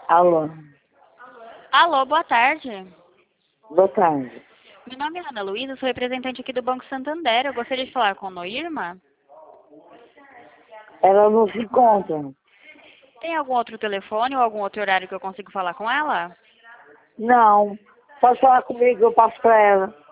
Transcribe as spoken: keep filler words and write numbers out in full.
Alô, Alô, boa tarde. boa tarde. Meu nome é Ana Luísa, sou representante aqui do Banco Santander. Eu gostaria de falar com a Noirma. Ela não se encontra. Tem algum outro telefone ou algum outro horário que eu consigo falar com ela? Não, pode falar comigo, eu passo para ela.